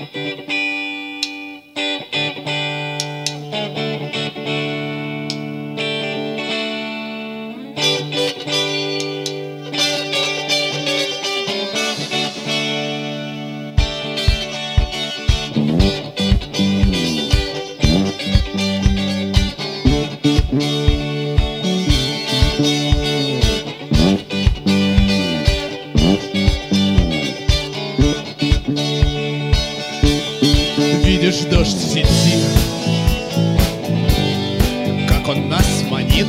Видишь дождь в сети, как он нас манит.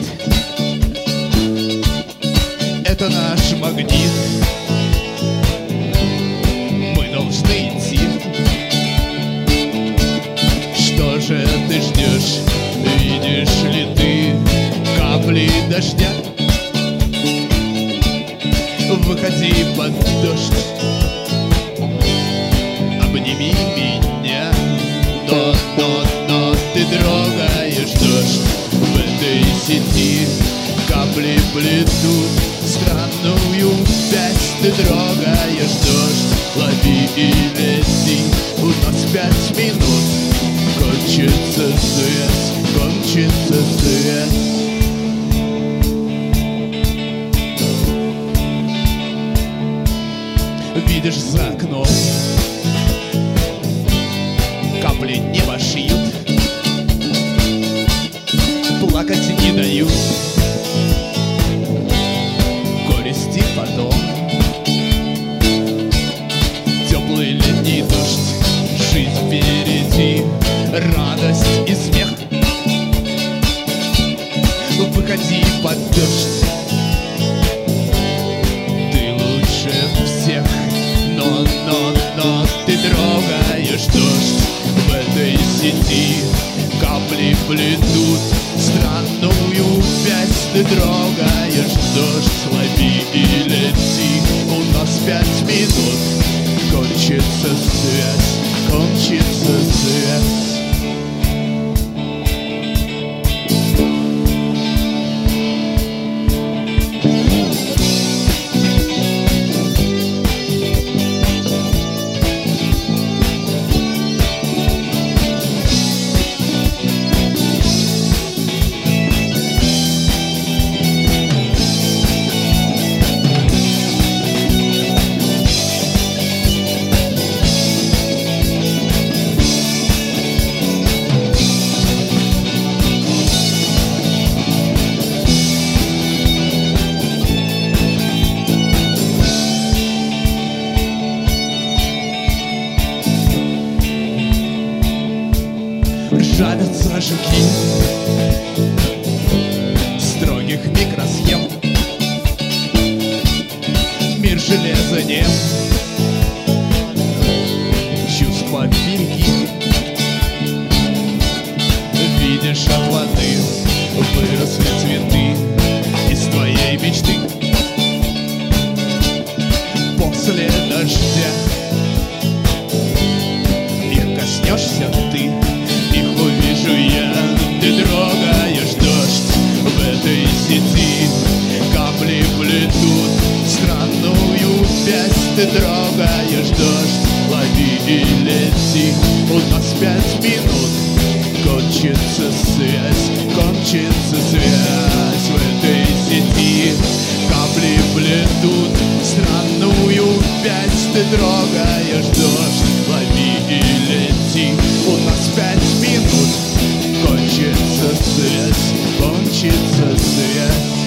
Это наш магнит. Мы должны идти. Что же ты ждешь? Видишь ли ты капли дождя? Выходи под дождь, обними меня. Но ты трогаешь дождь в этой сети. Капли плетут странную вязь. Ты трогаешь дождь, лови и лети. У нас 5 минут, кончится свет, кончится свет. Видишь за окном, капли неба шьют, плакать не дают, горести потом. Теплый летний дождь, жизнь впереди, радость и смех. Выходи под дождь, ты лучше всех. Но ты трогаешь дождь в этой сети. Капли плетут странную вязь. Ты трогаешь дождь, лови и лети. У нас 5 минут, кончится свет, кончится свет. Жалятся жуки строгих микросхем. Мир железа нем, чувства велики. Видишь, от воды выросли цветы из твоей мечты. После дождя их коснешься ты. Их увижу я, ты трогаешь дождь в этой сети. Капли плетут странную вязь. Ты трогаешь дождь, лови и лети. У нас 5 минут, кончится связь, кончится связь в этой сети. Капли плетут странную вязь. Ты трогаешь дождь, лови и лети. У нас 5 минут, кончится связь, кончится связь.